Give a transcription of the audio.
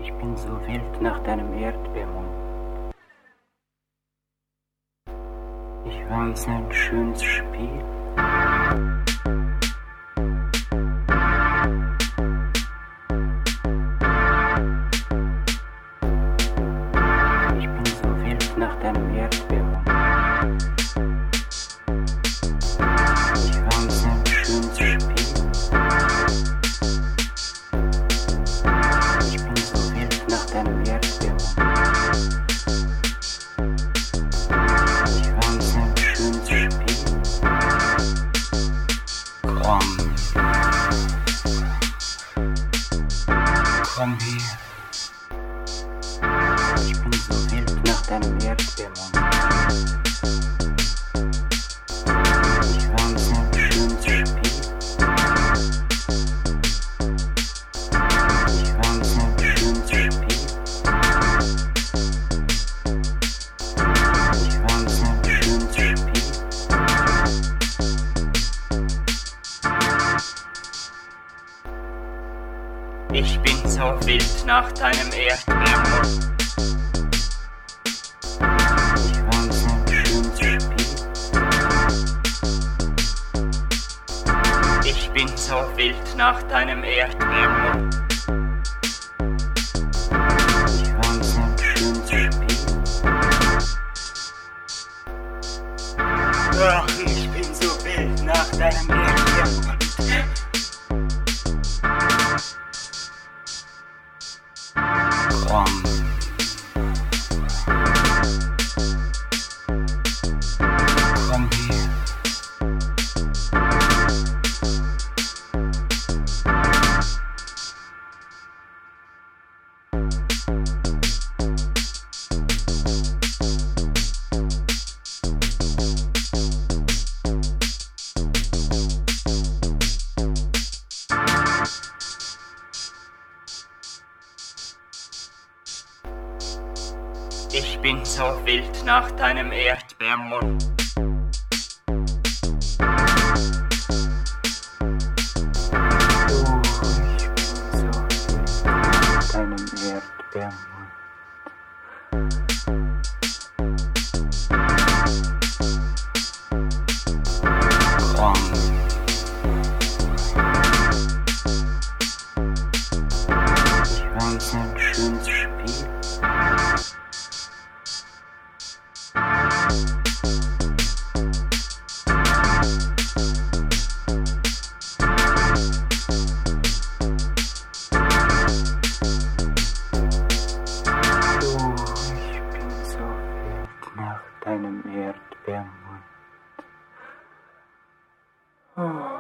Ich bin so wild nach deinem Erdbeermund. Ich weiß ein schönes Spiel. Ich bin so wild nach deinem Erdbeermund. Ich weiß ein schönes Spiel. Ich bin so wild nach deinem Erdbeermund. Ich weiß ein schönes Spiel. Komm her. Ich bin so wild nach deinem Erdbeermund. Ich weiß ein schönes Spiel. Ich weiß ein schönes Spiel. Ich weiß ein schönes Spiel. Ich bin so wild nach deinem Erdbeermund. Ich weiß ein schönes Spiel. Ich bin so wild nach deinem Erdbeermund. Ich weiß ein schönes Spiel. Ach, ich bin so wild nach deinem Erdbeermund. Komm her. Ich bin so wild nach deinem Erdbeermund. Deinem Erdbeermund. Ich weiß ein schönes Spiel. Ich bin so wild nach deinem Erdbeermund.